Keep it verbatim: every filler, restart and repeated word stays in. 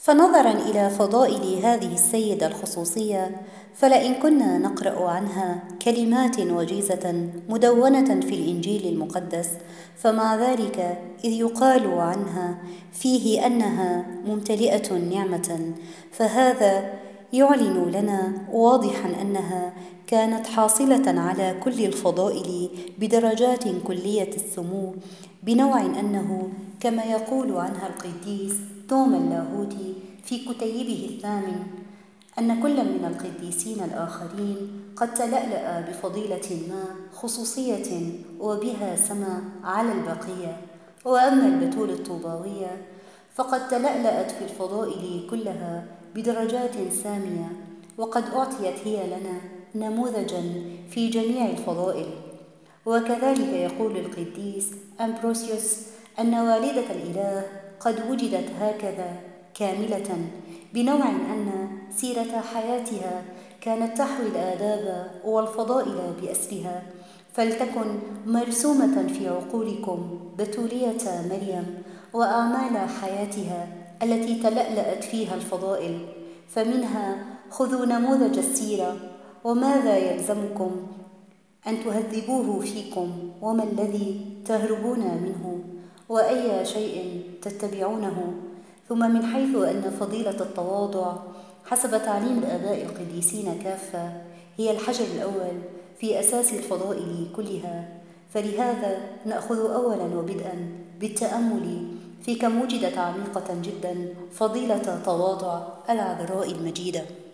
فنظرا إلى فضائل هذه السيدة الخصوصية، فلئن كنا نقرأ عنها كلمات وجيزة مدونة في الإنجيل المقدس، فمع ذلك إذ يقال عنها فيه أنها ممتلئة نعمة، فهذا يعلن لنا واضحا أنها كانت حاصلة على كل الفضائل بدرجات كلية السمو، بنوع أنه كما يقول عنها القديس توما اللاهوتي في كتيبه الثامن أن كل من القديسين الآخرين قد تلألأ بفضيلة ما خصوصية وبها سما على البقية، وأما البتول الطوباوية فقد تلألأت في الفضائل كلها بدرجات سامية، وقد أعطيت هي لنا نموذجا في جميع الفضائل. وكذلك يقول القديس أمبروسيوس أن والدة الإله قد وجدت هكذا كاملة، بنوع أن سيرة حياتها كانت تحوي الآداب والفضائل بأسرها، فلتكن مرسومة في عقولكم بتولية مريم وأعمال حياتها التي تلألأت فيها الفضائل، فمنها خذوا نموذج السيرة، وماذا يلزمكم أن تهذبوه فيكم، وما الذي تهربون منه، وأي شيء تتبعونه. ثم من حيث أن فضيلة التواضع حسب تعليم الآباء القديسين كافة هي الحجر الأول في أساس الفضائل كلها، فلهذا نأخذ أولا وبدءا بالتأمل في كم وجدت عميقة جدا فضيلة تواضع العذراء المجيدة.